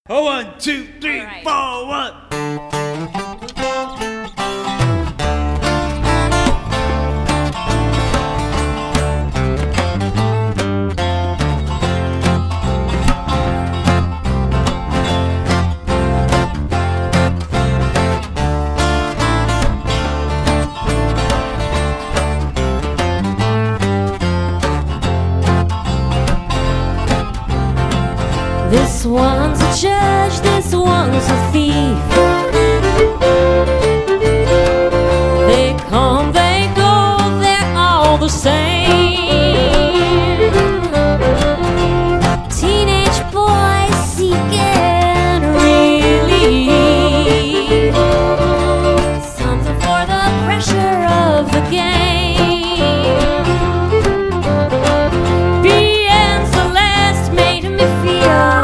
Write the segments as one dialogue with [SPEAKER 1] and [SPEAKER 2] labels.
[SPEAKER 1] Oh, 1, 2, 3,
[SPEAKER 2] right.
[SPEAKER 1] 4, 1.
[SPEAKER 2] This one's a judge, this one's a thief. They come, they go, they're all the same. Teenage boys seeking relief, something for the pressure of the game. Being Celeste made me feel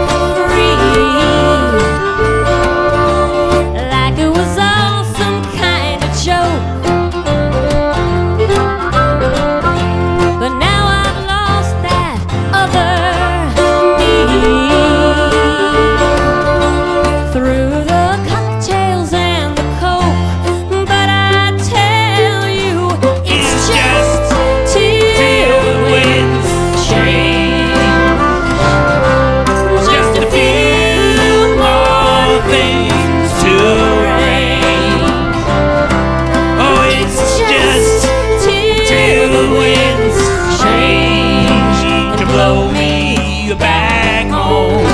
[SPEAKER 2] blow me back home.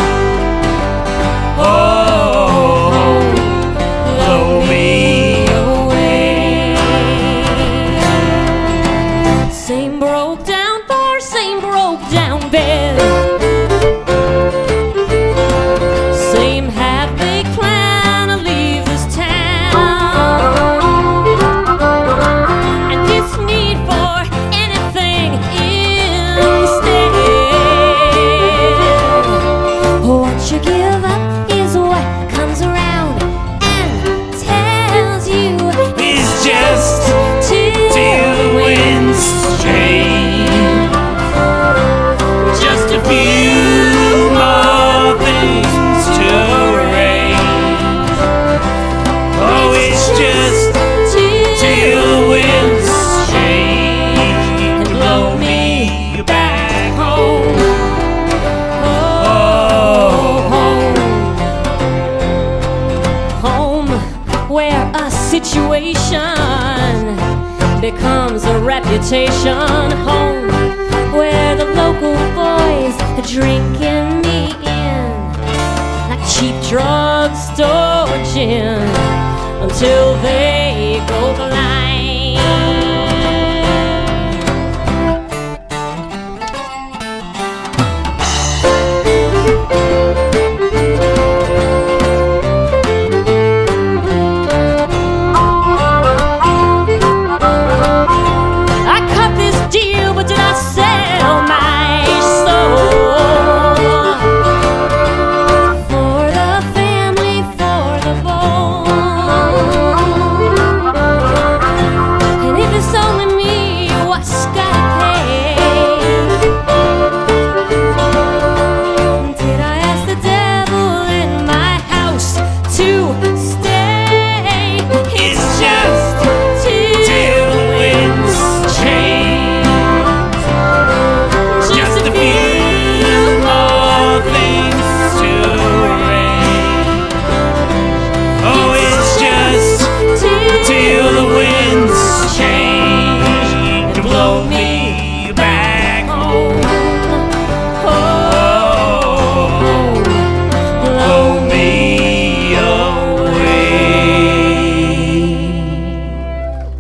[SPEAKER 2] Oh, blow me away. Same broke down bar, same broke down bed, same half-baked plan to leave this town, and this need for anything instead. What you give up is what comes around and tells you
[SPEAKER 1] It's just till the winds change. Just a few more things to arrange. Oh, it's just till the winds change and blow me back home.
[SPEAKER 2] Where a situation becomes a reputation. Home where the local boys are drinking me in like cheap drugstore gin until they go blind.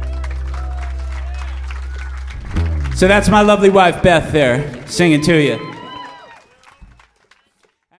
[SPEAKER 1] So that's my lovely wife Beth there singing to you.